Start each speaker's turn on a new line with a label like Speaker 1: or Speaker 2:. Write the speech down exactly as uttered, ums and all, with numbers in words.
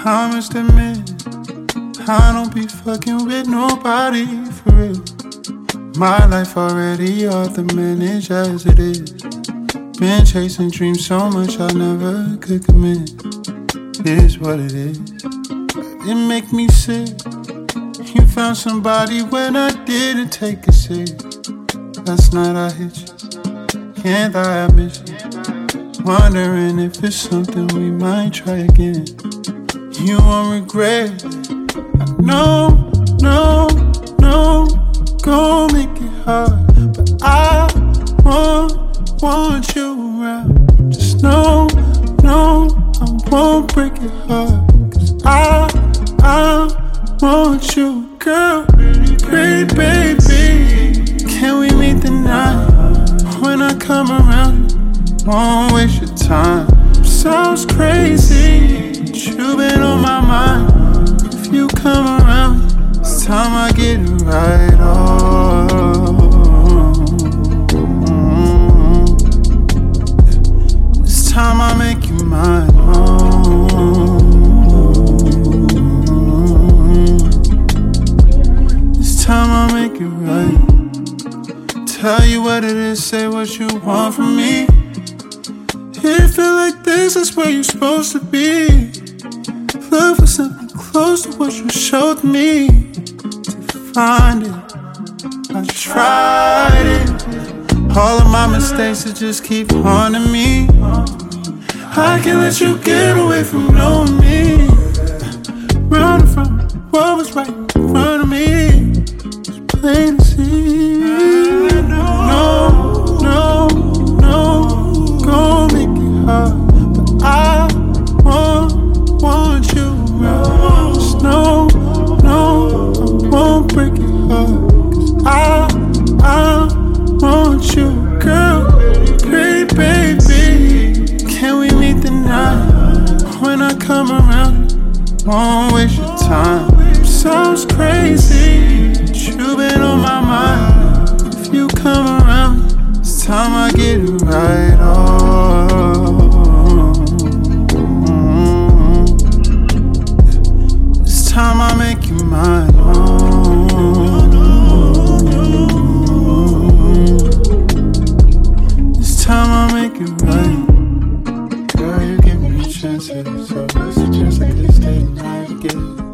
Speaker 1: I must admit, I don't be fucking with nobody for real. My life already off the manage as it is. Been chasing dreams so much I never could commit. It is what it is. It make me sick. You found somebody when I didn't take a sip. Last night I hit you. Can't lie, I miss you. Wondering if it's something we might try again. You won't regret it. I know, no, no. Gon' make it hard, but I won't want you around. Just know, no, I won't break it hard. Cause I, I want you, girl. Pretty baby, can we meet the night? When I come around, won't waste your time. Sounds crazy, but you been on my mind. If you come around, it's time I get it right. Oh, it's time I make you mine. Oh, it's time I make it right. Tell you what it is, say what you want from me. It feel like this is where you're supposed to be. Look for something close to what you showed me. To find it, I tried it. All of my mistakes that just keep haunting me. I can't let you get away from knowing me. Running from what was right in front of me. It's plain to see. No, no, no, gon' make it hard, but I won't want you around. Just no, no, I won't break it hard. Cause I, I want you, girl. Pretty baby, can we meet the night? When I come around, won't waste your time. Sounds crazy, but you been on my mind. If you come around, it's time I get it right. Oh, it's time I make you mine. Oh, it's time I make it right. Girl, you give me chances, so it's a chance I could stay tonight again.